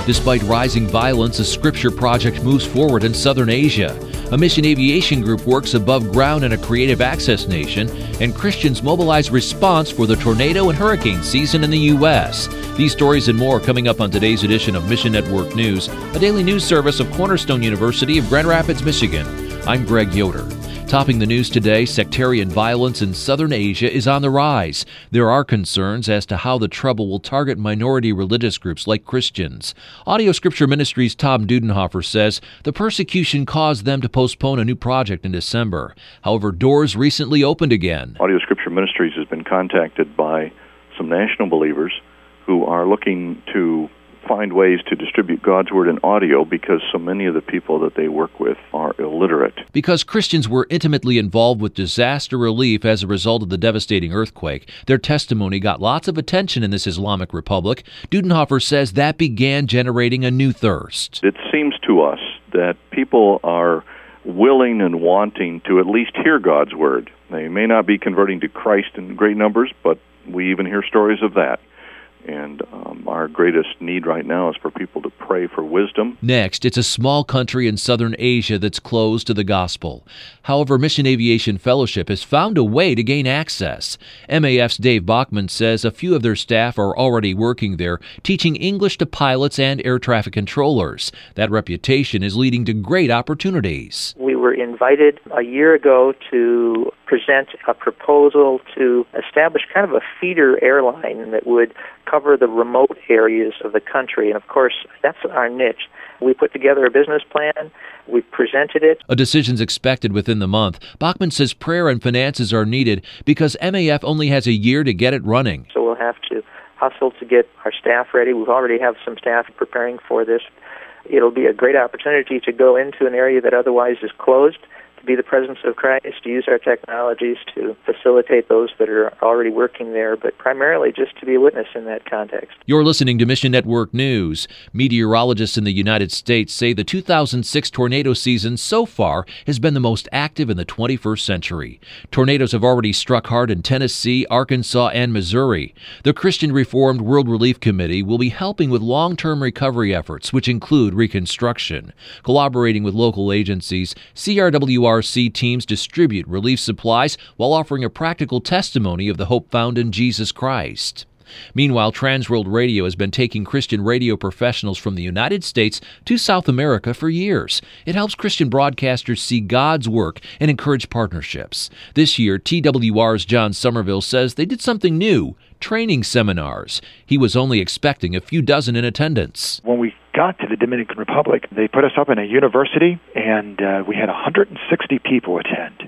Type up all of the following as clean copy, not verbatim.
Despite rising violence, a scripture project moves forward in southern Asia. A mission aviation group works above ground in a creative access nation, and Christians mobilize response for the tornado and hurricane season in the U.S. These stories and more coming up on today's edition of Mission Network News, a daily news service of Cornerstone University of Grand Rapids, Michigan. I'm Greg Yoder. Topping the news today, sectarian violence in southern Asia is on the rise. There are concerns as to how the trouble will target minority religious groups like Christians. Audio Scripture Ministries' Tom Dudenhofer says the persecution caused them to postpone a new project in December. However, doors recently opened again. Audio Scripture Ministries has been contacted by some national believers who are looking to find ways to distribute God's Word in audio because so many of the people that they work with are illiterate. Because Christians were intimately involved with disaster relief as a result of the devastating earthquake, their testimony got lots of attention in this Islamic republic. Dudenhofer says that began generating a new thirst. It seems to us that people are willing and wanting to at least hear God's Word. They may not be converting to Christ in great numbers, but we even hear stories of that. And our greatest need right now is for people to pray for wisdom. Next, it's a small country in southern Asia that's closed to the gospel. However, Mission Aviation Fellowship has found a way to gain access. MAF's Dave Bachman says a few of their staff are already working there, teaching English to pilots and air traffic controllers. That reputation is leading to great opportunities. We were invited a year ago to present a proposal to establish kind of a feeder airline that would cover the remote areas of the country. And of course, that's our niche. We put together a business plan. We presented it. A decision's expected within the month. Bachman says prayer and finances are needed because MAF only has a year to get it running. So we'll have to hustle to get our staff ready. We already have some staff preparing for this. It'll be a great opportunity to go into an area that otherwise is closed, to be the presence of Christ, to use our technologies to facilitate those that are already working there, but primarily just to be a witness in that context. You're listening to Mission Network News. Meteorologists in the United States say the 2006 tornado season so far has been the most active in the 21st century. Tornadoes have already struck hard in Tennessee, Arkansas, and Missouri. The Christian Reformed World Relief Committee will be helping with long-term recovery efforts, which include reconstruction. Collaborating with local agencies, CRWRC teams distribute relief supplies while offering a practical testimony of the hope found in Jesus Christ. Meanwhile, Transworld Radio has been taking Christian radio professionals from the United States to South America for years. It helps Christian broadcasters see God's work and encourage partnerships. This year, TWR's John Somerville says they did something new, training seminars. He was only expecting a few dozen in attendance. When we got to the Dominican Republic, they put us up in a university, and we had 160 people attend.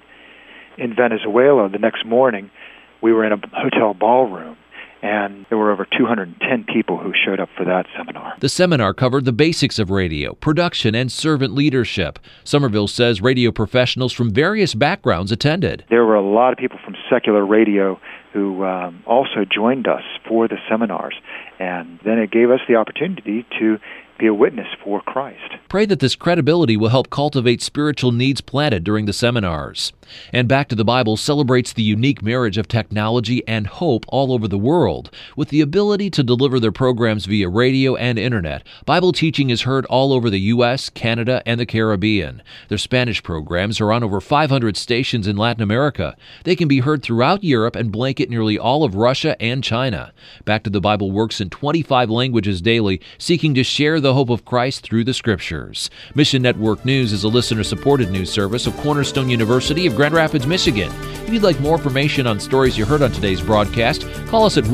In Venezuela, the next morning, we were in a hotel ballroom, and there were over 210 people who showed up for that seminar. The seminar covered the basics of radio, production, and servant leadership. Somerville says radio professionals from various backgrounds attended. There were a lot of people from secular radio who also joined us for the seminars, and then it gave us the opportunity to be a witness for Christ. Pray that this credibility will help cultivate spiritual needs planted during the seminars. And Back to the Bible celebrates the unique marriage of technology and hope all over the world. With the ability to deliver their programs via radio and internet, Bible teaching is heard all over the U.S., Canada, and the Caribbean. Their Spanish programs are on over 500 stations in Latin America. They can be heard throughout Europe and blanket nearly all of Russia and China. Back to the Bible works in 25 languages daily, seeking to share the hope of Christ through the Scriptures. Mission Network News is a listener-supported news service of Cornerstone University of Grand Rapids, Michigan. If you'd like more information on stories you heard on today's broadcast, call us at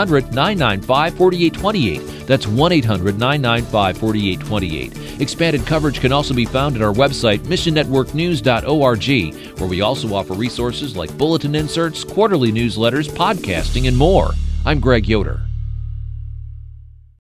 1-800-995-4828. That's 1-800-995-4828. Expanded coverage can also be found at our website, missionnetworknews.org, where we also offer resources like bulletin inserts, quarterly newsletters, podcasting, and more. I'm Greg Yoder.